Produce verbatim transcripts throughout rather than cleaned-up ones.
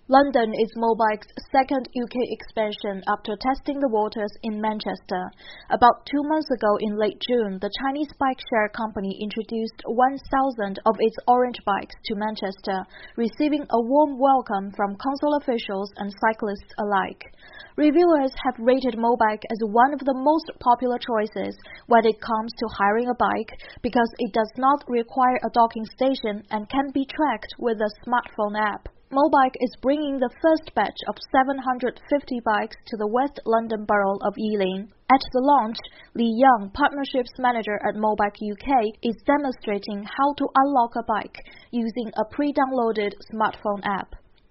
London is Mobike's second U K expansion after testing the waters in Manchester. About two months ago in late June, the Chinese bike share company introduced one thousand of its orange bikes to Manchester, receiving a warm welcome from council officials and cyclists alike. Reviewers have rated Mobike as one of the most popular choices when it comes to hiring a bike because it does not require a docking station and can be tracked with a smartphone app. Mobike is bringing the first batch of seven hundred fifty bikes to the West London borough of Ealing. At the launch, Li Yang, Partnerships Manager at Mobike U K, is demonstrating how to unlock a bike using a pre-downloaded smartphone app.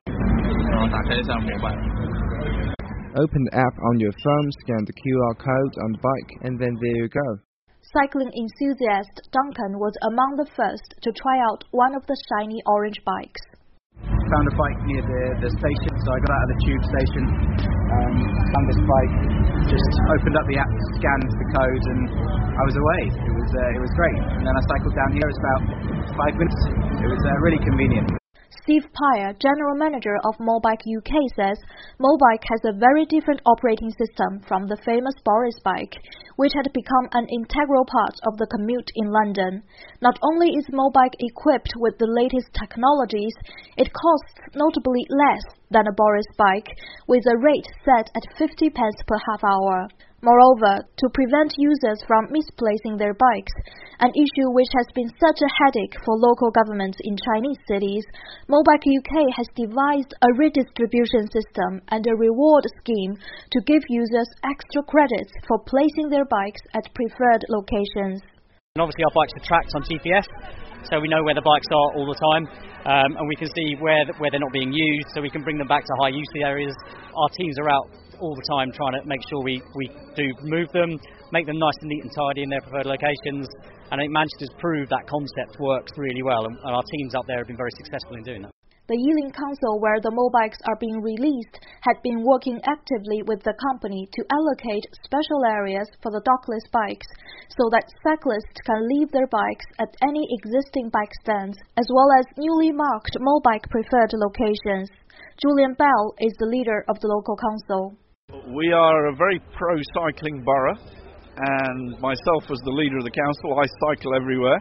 Open the app on your phone, scan the Q R code on the bike, and then there you go. Cycling enthusiast Duncan was among the first to try out one of the shiny orange bikes. Found a bike near the, the station, so I got out of the tube station, um, found this bike, just opened up the app, scanned the code, and I was away. It was uh, it was great. And then I cycled down here. It was about five minutes. It was uh, really convenient. Steve Pyer, General Manager of Mobike U K, says Mobike has a very different operating system from the famous Boris bike, which had become an integral part of the commute in London. Not only is Mobike equipped with the latest technologies, it costs notably less than a Boris bike, with a rate set at fifty pence per half hour. Moreover, to prevent users from misplacing their bikes, an issue which has been such a headache for local governments in Chinese cities, Mobike U K has devised a redistribution system and a reward scheme to give users extra credits for placing their bikes at preferred locations. And obviously our bikes are tracked on G P S, so we know where the bikes are all the time, um, and we can see where, where they're not being used, so we can bring them back to high use areas. Our teams are out all the time trying to make sure we, we do move them, make them nice and neat and tidy in their preferred locations, and I think Manchester's proved that concept works really well, and our teams up there have been very successful in doing that. The Ealing Council, where the Mobikes are being released, had been working actively with the company to allocate special areas for the dockless bikes so that cyclists can leave their bikes at any existing bike stands, as well as newly marked Mobike preferred locations. Julian Bell is the leader of the local council. We are a very pro-cycling borough, and myself as the leader of the council, I cycle everywhere.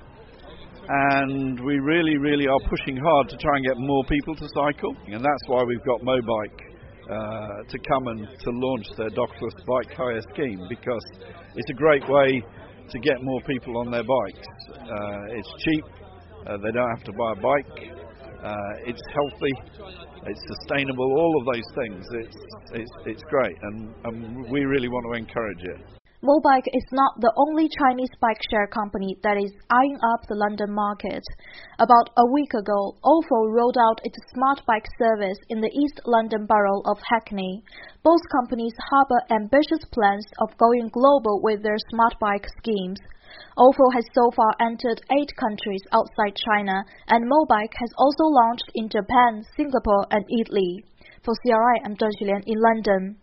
And we really, really are pushing hard to try and get more people to cycle, and that's why we've got Mobike uh, to come and to launch their dockless bike hire scheme, because it's a great way to get more people on their bikes. Uh, it's cheap, uh, they don't have to buy a bike, uh, it's healthy, it's sustainable, all of those things. It's it's, it's great, and, and we really want to encourage it. Mobike is not the only Chinese bike share company that is eyeing up the London market. About a week ago, Ofo rolled out its smart bike service in the East London borough of Hackney. Both companies harbour ambitious plans of going global with their smart bike schemes. Ofo has so far entered eight countries outside China, and Mobike has also launched in Japan, Singapore and Italy. For C R I, I'm Zheng Xulian in London.